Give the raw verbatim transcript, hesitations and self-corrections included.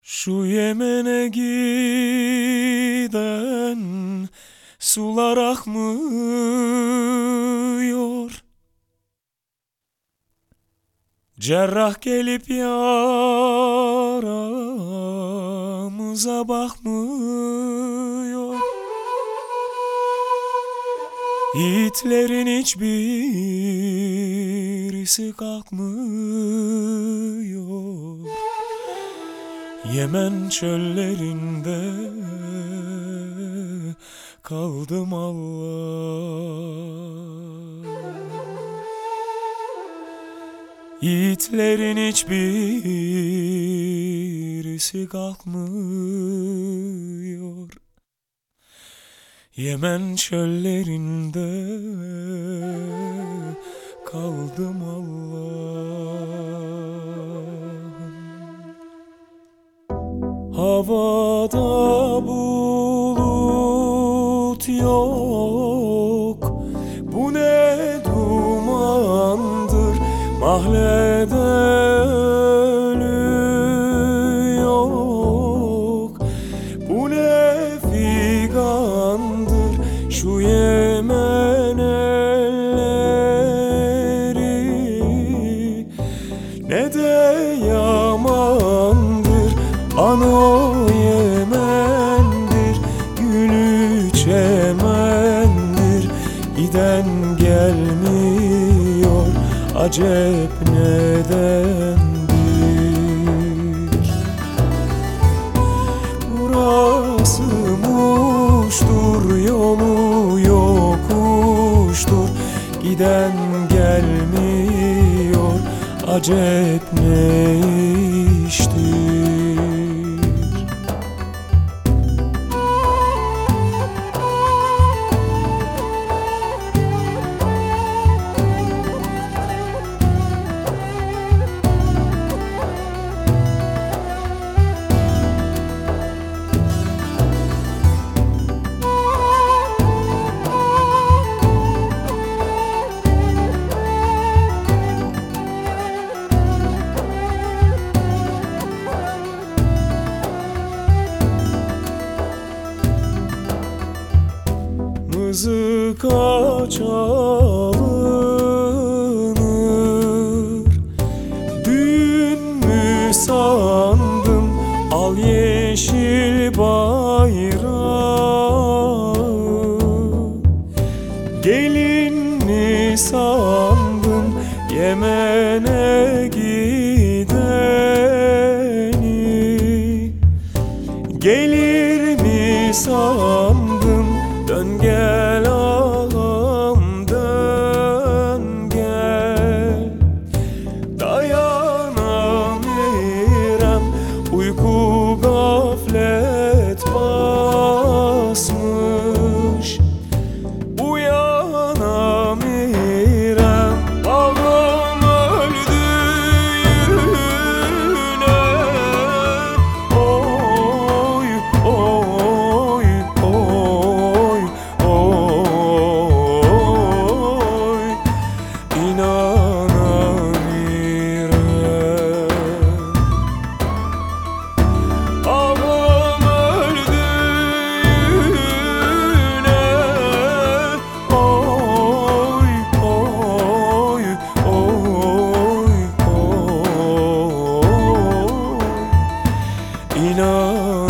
Şu Yemen'e giden sular akmıyor. Cerrah gelip yaramıza bakmıyor. Yiğitlerin hiçbirisi kalkmıyor. Yemen çöllerinde kaldım Allah. Yiğitlerin hiçbirisi kalkmıyor. Yemen çöllerinde kaldım Allah'ım. Havada bulut yok, bu ne dumandır, mahlede ölü yok, bu ne figandır, şu Yemen elleri ne de yamandır, ano Yemen'dir, gülü çemendir, giden gelmiyor, acep nedendir? Burası muştur, yolu yokuştur, giden gelmiyor, acep ne iştir? Mızıka çalınır, düğün mü sandım, al yeşil bayrağı, gelin mi sandım, Yemen'e gideni, gelir mi sandım, dön gel ağam, dön gel. Dayanamıram, uyku gaflet basmış, uyanamıram, ağam öldüğüne. Oy oy oy, ağam öldüğüne. Oy oy oy oy, inan.